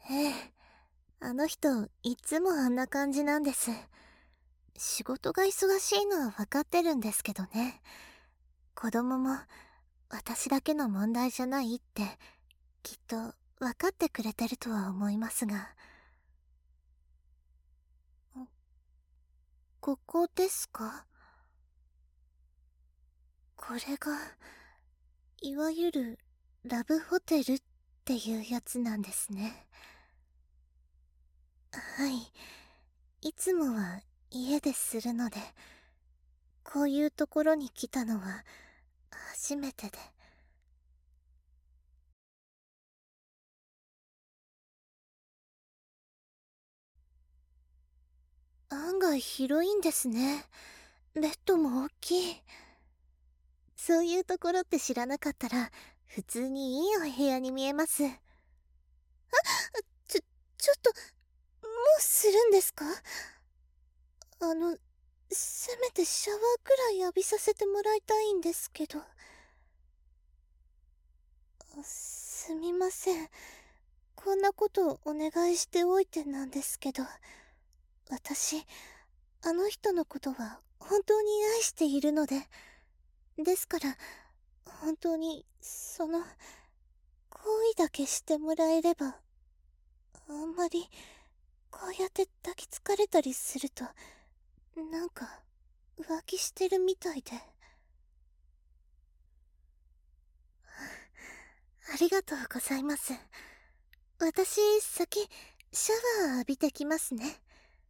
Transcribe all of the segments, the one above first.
ええ、あの人、いつもあんな感じなんです。仕事が忙しいのは分かってるんですけどね。子供も、私だけの問題じゃないって、きっと分かってくれてるとは思いますが。ここですか？これが、いわゆる、ラブホテルっていうやつなんですね。はい。いつもは家でするので、こういうところに来たのは初めてで。案外広いんですね。ベッドも大きい。そういうところって知らなかったら、普通にいいお部屋に見えます。ちょ、ちょっと、もうするんですか？せめてシャワーくらい浴びさせてもらいたいんですけど。すみません。こんなことお願いしておいてなんですけど、私、あの人のことは本当に愛しているので、ですから、本当に、行為だけしてもらえれば、あんまり、こうやって抱きつかれたりすると、なんか、浮気してるみたいで。ありがとうございます。私、先、シャワー浴びてきますね。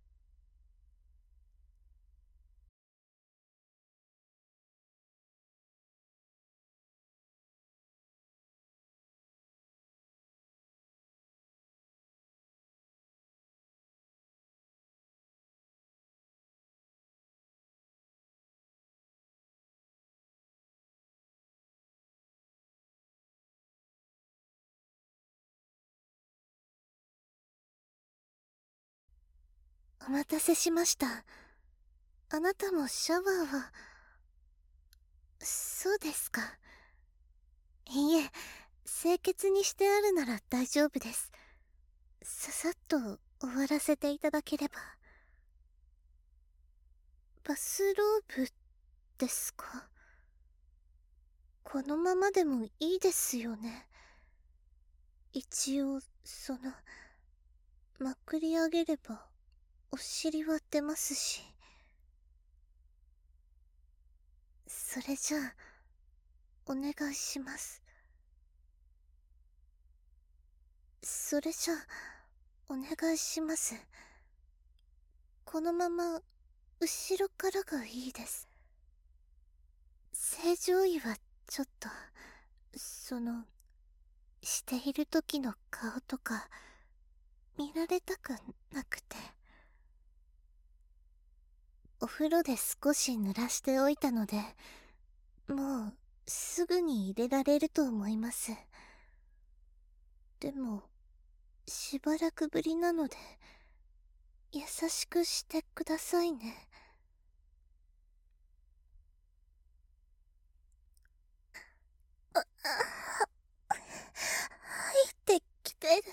お待たせしました。あなたもシャワーは、そうですか。いいえ、清潔にしてあるなら大丈夫です。ささっと終わらせていただければ。バスローブですか？このままでもいいですよね。一応、まくり上げれば、お尻は出ますし。それじゃあ、お願いします。それじゃあ、お願いします。このまま、後ろからがいいです。正常位は、ちょっと、している時の顔とか、見られたくなくて。お風呂で少し濡らしておいたので、もう、すぐに入れられると思います。でも、しばらくぶりなので、優しくしてくださいね。入ってきてる。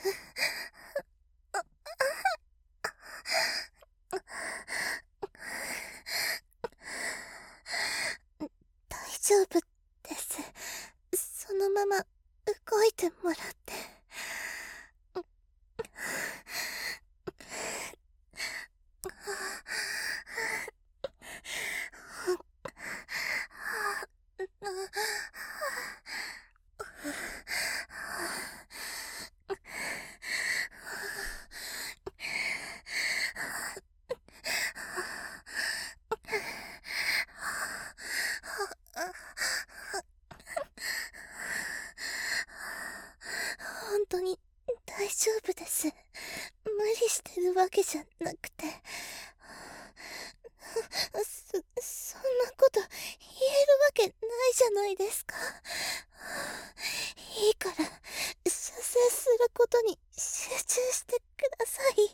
大丈夫です。そのまま動いてもらって。本当に大丈夫です。無理してるわけじゃなくて。そんなこと言えるわけないじゃないですか。いいから、射精することに集中してください。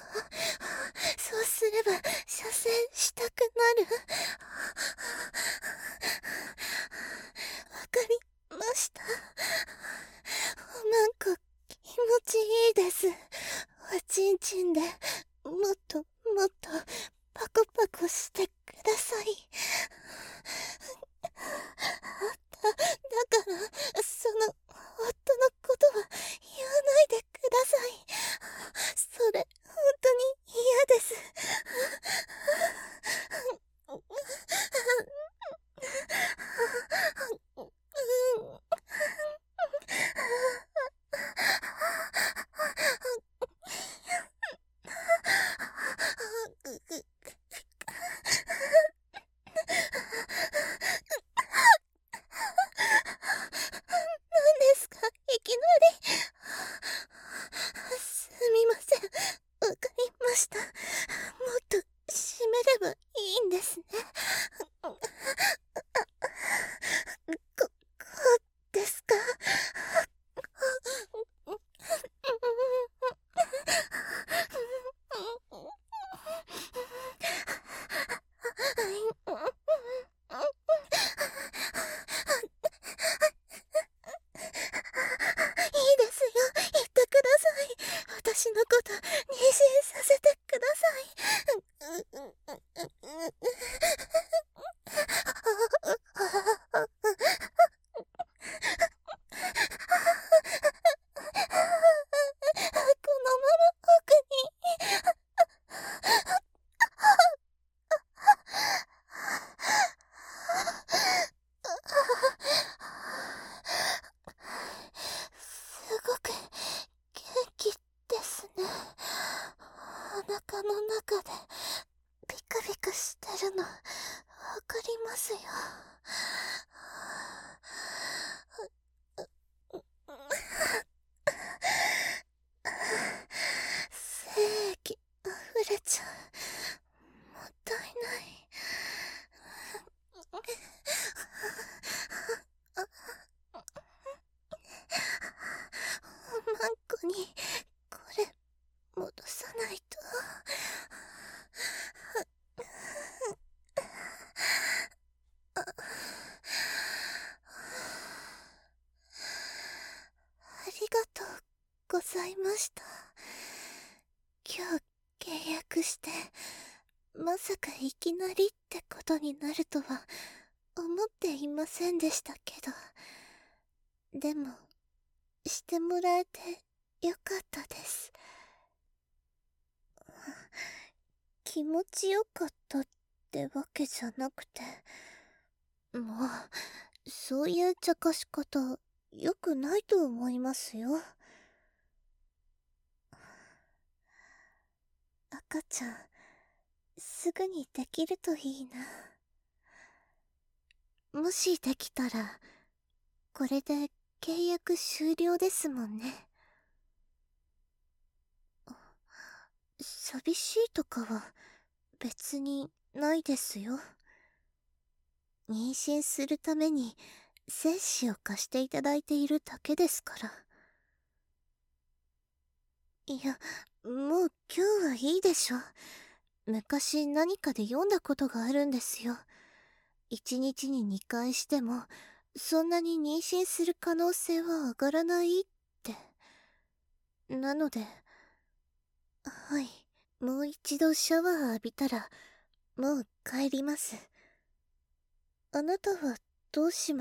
そうすれば射精したくなる。わかりました。なんか気持ちいいです。おちんちんでもっともっとパコパコしてください。だから、その、夫のことは言わないでください。それ、本当に嫌です。何ですか、いきなり。すみません。わかりました。もっと締めればいいんですね。こうですか。いいですよ、言ってください。私のこと妊娠させてください。このまま奥に。すごく元気ですね。お腹の中でピカピカしてるのわかりますよ。精液溢れちゃう。もったいない。マンコにこれ戻さないと。ありがとうございました。今日契約してまさかいきなりってことになるとは思っていませんでしたけど、でもしてもらえてよかったです。気持ちよかったってわけじゃなくて、もうそういう茶化し方良くないと思いますよ。赤ちゃんすぐにできるといいな。もしできたらこれで契約終了ですもんね。寂しいとかは別にないですよ。妊娠するために精子を貸していただいているだけですから。いや、もう今日はいいでしょ。昔何かで読んだことがあるんですよ。1日に2回してもそんなに妊娠する可能性は上がらないって。なので、はい、もう一度シャワー浴びたらもう帰ります。あなたはどうします？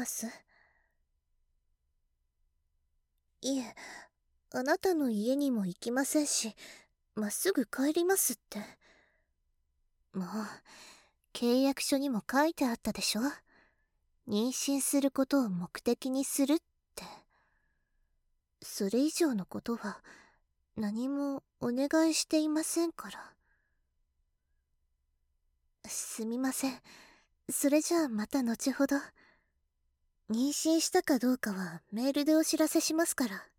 いえ、あなたの家にも行きませんし、まっすぐ帰りますって。もう、契約書にも書いてあったでしょ？妊娠することを目的にするって。それ以上のことは何もお願いしていませんから。すみません。それじゃあまた後ほど。妊娠したかどうかはメールでお知らせしますから。